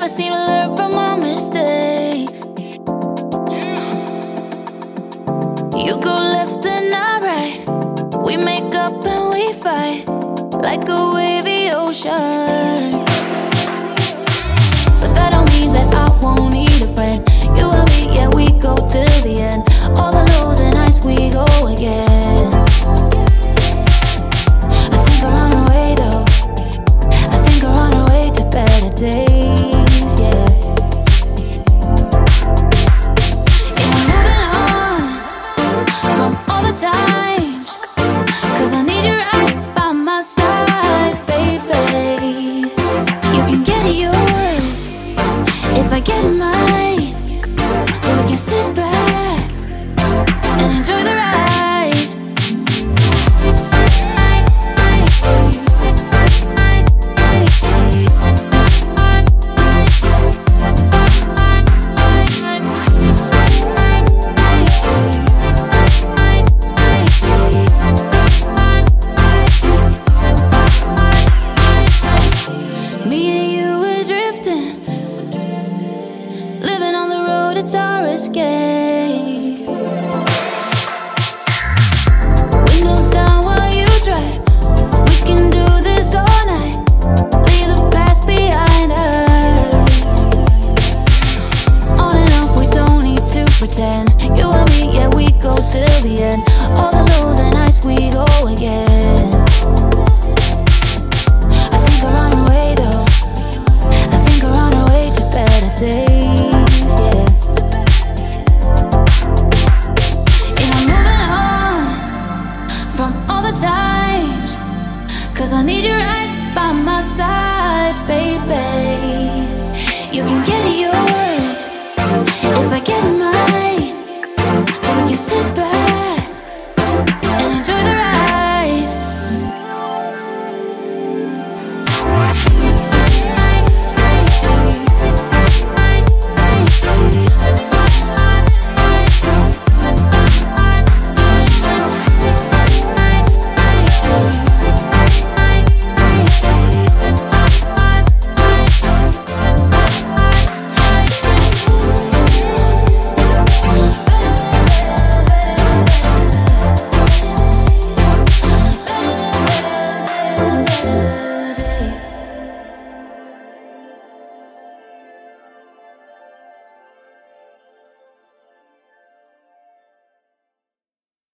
seem to learn from our mistakes. You go left and I right. We make up and we fight like a wavy ocean. But that don't mean that I won't need a friend. You and me, yeah, we go till the end. All the lows and highs, we go again. I think we're on our way though. I think we're on our way to better days, yeah. And I'm moving on from all the times, 'cause I need you right by my side, baby. You can get yours if I get mine, so we can sit back and enjoy the ride. Me and you were drifting, living on the road, it's our escape. Windows down while you drive. We can do this all night. Leave the past behind us. On and off, we don't need to pretend. You and me, yeah, we go till the end. All the lows and highs, we go again. I think we're on our way though. I think we're on our way to better days, yeah. And I'm moving on from all the times, 'cause I need you right by my side, baby. You can get